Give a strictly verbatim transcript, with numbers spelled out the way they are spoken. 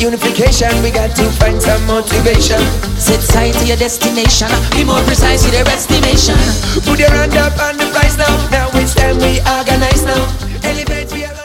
unification, we got to find some motivation. Set sight to your destination, be more precise with your estimation. Put your hand up on the price now. Now it's time we organize now. Elevate, we are